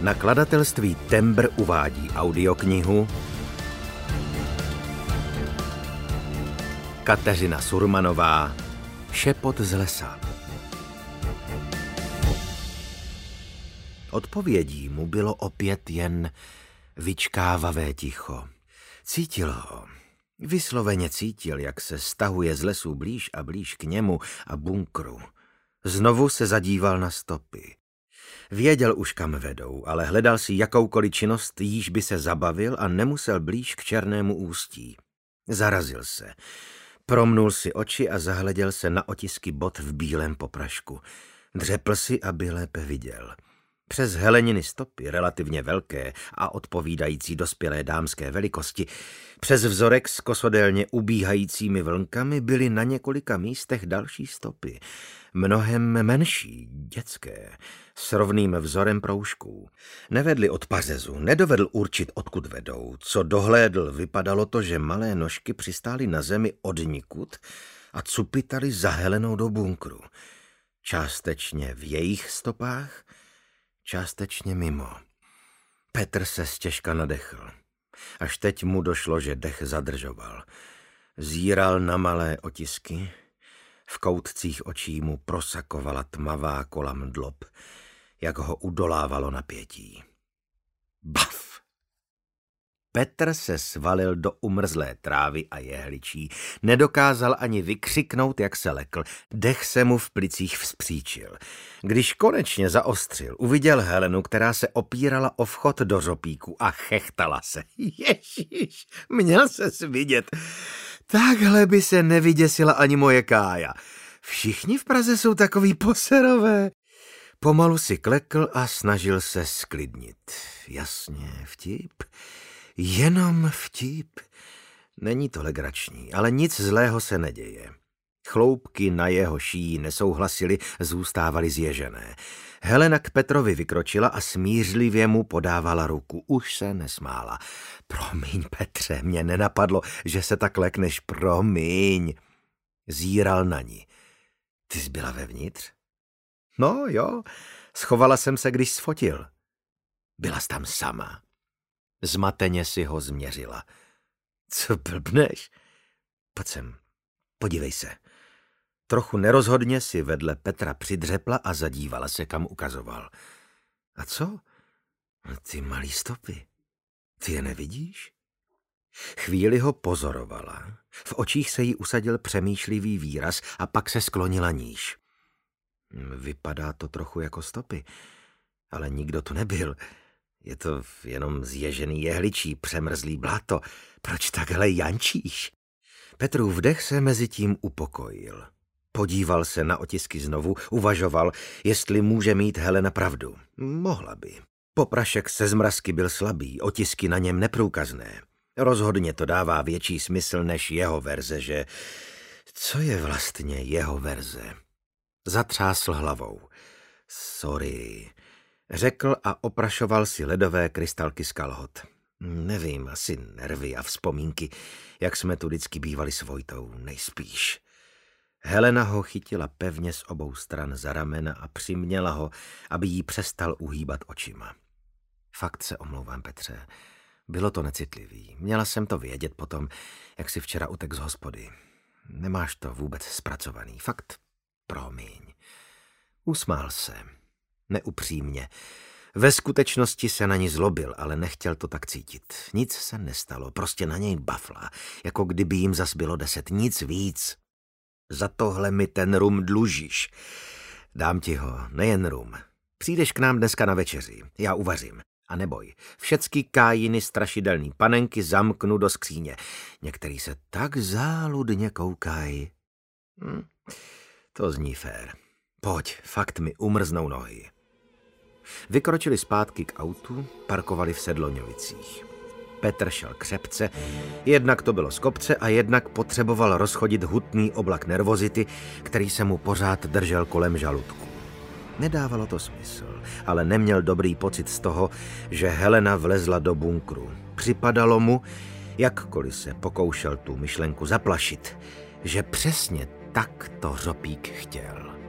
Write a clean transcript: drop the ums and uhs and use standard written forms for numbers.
Nakladatelství Tembr uvádí audioknihu Kateřina Surmanová Šepot z lesa. Odpovědí mu bylo opět jen vyčkávavé ticho. Cítil ho. Vysloveně cítil, jak se stahuje z lesů blíž a blíž k němu a bunkru. Znovu se zadíval na stopy. Věděl už, kam vedou, ale hledal si jakoukoliv činnost, jíž by se zabavil a nemusel blíž k černému ústí. Zarazil se. Promnul si oči a zahleděl se na otisky bot v bílém poprašku. Dřepl si, aby lépe viděl. Přes heleniny stopy, relativně velké a odpovídající dospělé dámské velikosti, přes vzorek s kosodélně ubíhajícími vlnkami byly na několika místech další stopy, mnohem menší, dětské, s rovným vzorem proužků. Nevedly od pařezu, nedovedl určit, odkud vedou. Co dohlédl, vypadalo to, že malé nožky přistály na zemi odnikud a cupitaly za helenou do bunkru. Částečně v jejich stopách, částečně mimo. Petr se stěžka nadechl. Až teď mu došlo, že dech zadržoval. Zíral na malé otisky. V koutcích očí mu prosakovala tmavá kola mdlob, jak ho udolávalo napětí. Baf! Petr se svalil do umrzlé trávy a jehličí. Nedokázal ani vykřiknout, jak se lekl. Dech se mu v plicích vzpříčil. Když konečně zaostřil, uviděl Helenu, která se opírala o vchod do řopíku a chechtala se. Ježíš, měl ses vidět. Takhle by se nevyděsila ani moje Kája. Všichni v Praze jsou takový poserové. Pomalu si klekl a snažil se sklidnit. Jasně, vtip. Jenom vtip. Není to legrační, ale nic zlého se neděje. Chloupky na jeho šíji nesouhlasily, zůstávaly zježené. Helena k Petrovi vykročila a smířlivě mu podávala ruku. Už se nesmála. Promiň, Petře, mě nenapadlo, že se tak lekneš, promiň. Zíral na ní. Ty jsi byla vevnitř? No jo, schovala jsem se, když sfotil. Byla jsi tam sama. Zmateně si ho změřila. Co blbneš? Pojď sem, podívej se. Trochu nerozhodně si vedle Petra přidřepla a zadívala se, kam ukazoval. A co? Ty malý stopy. Ty je nevidíš? Chvíli ho pozorovala. V očích se jí usadil přemýšlivý výraz a pak se sklonila níž. Vypadá to trochu jako stopy, ale nikdo tu nebyl. Je to jenom zježený jehličí, přemrzlý bláto. Proč takhle jančíš? Petrův dech se mezi tím upokojil. Podíval se na otisky znovu, uvažoval, jestli může mít Helena pravdu. Mohla by. Poprašek se zmrazky byl slabý, otisky na něm neprůkazné. Rozhodně to dává větší smysl než jeho verze, že... Co je vlastně jeho verze? Zatřásl hlavou. Sorry... Řekl a oprašoval si ledové krystalky z kalhot. Nevím, asi nervy a vzpomínky, jak jsme tu vždycky bývali s Vojtou, nejspíš. Helena ho chytila pevně z obou stran za ramena a přiměla ho, aby jí přestal uhýbat očima. Fakt se omlouvám, Petře. Bylo to necitlivý. Měla jsem to vědět potom, jak si včera utek z hospody. Nemáš to vůbec zpracovaný. Fakt, promiň. Usmál se. Neupřímně. Ve skutečnosti se na ní zlobil, ale nechtěl to tak cítit. Nic se nestalo, prostě na něj bafla, jako kdyby jim zas bylo 10, nic víc. Za tohle mi ten rum dlužíš. Dám ti ho, nejen rum. Přijdeš k nám dneska na večeři, já uvařím. A neboj, všecky Kájiny strašidelný panenky zamknu do skříně. Některý se tak záludně koukají. To zní fér. Pojď, fakt mi umrznou nohy. Vykročili zpátky k autu, parkovali v Sedloňovicích. Petr šel křepce, jednak to bylo z kopce a jednak potřeboval rozchodit hutný oblak nervozity, který se mu pořád držel kolem žaludku. Nedávalo to smysl, ale neměl dobrý pocit z toho, že Helena vlezla do bunkru. Připadalo mu, jakkoliv se pokoušel tu myšlenku zaplašit, že přesně tak to řopík chtěl.